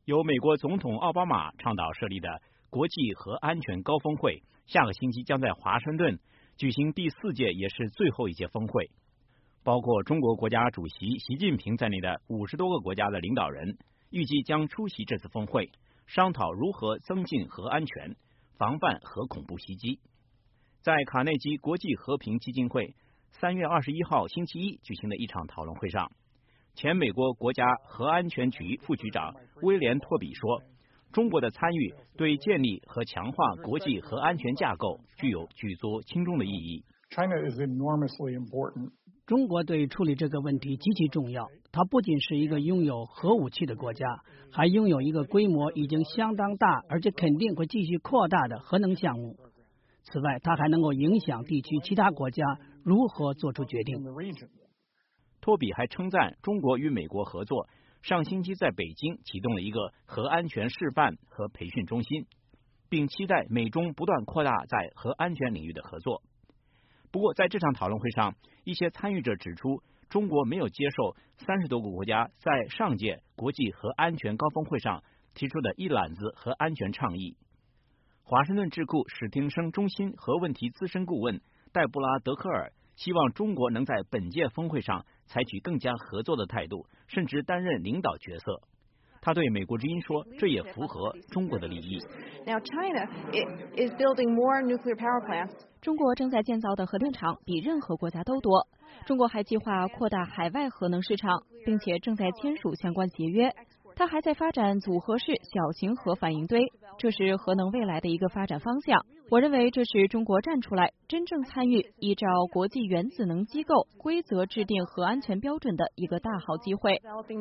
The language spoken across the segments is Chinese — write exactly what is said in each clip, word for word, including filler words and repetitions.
由美国总统奥巴马倡导设立的国际核安全高峰会，下个星期将在华盛顿举行第四届也是最后一届峰会。包括中国国家主席习近平在内的五十多个国家的领导人预计将出席这次峰会，商讨如何增进核安全，防范核恐怖袭击。在卡内基国际和平基金会三月二十一号星期一举行的一场讨论会上，前美国国家核安全局副局长威廉托比说，中国的参与对建立和强化国际核安全架构具有举足轻重的意义。 China is enormously important. 中国对处理这个问题极其重要，它不仅是一个拥有核武器的国家，还拥有一个规模已经相当大，而且肯定会继续扩大的核能项目。此外，它还能够影响地区其他国家如何做出决定。 托比还称赞中国与美国合作，上星期在北京启动了一个核安全示范和培训中心，并期待美中不断扩大在核安全领域的合作。不过，在这场讨论会上，一些参与者指出，中国没有接受三十多个国家在上届国际核安全高峰会上提出的一揽子核安全倡议。华盛顿智库史汀生中心核问题资深顾问戴布拉·德科尔希望中国能在本届峰会上采取更加合作的态度，甚至担任领导角色。他对美国之音说，这也符合中国的利益。 Now China is building more nuclear power plants. 中国正在建造的核电厂比任何国家都多。中国还计划扩大海外核能市场，并且正在签署相关协约。它还在发展组合式小型核反应堆，这是核能未来的一个发展方向。我认为这是中国站出来，真正参与依照国际原子能机构规则制定核安全标准的一个大好机会。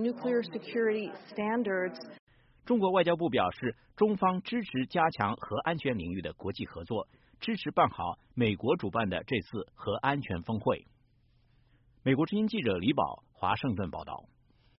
中国外交部表示，中方支持加强核安全领域的国际合作，支持办好美国主办的这次核安全峰会。美国之音记者李宝，华盛顿报道。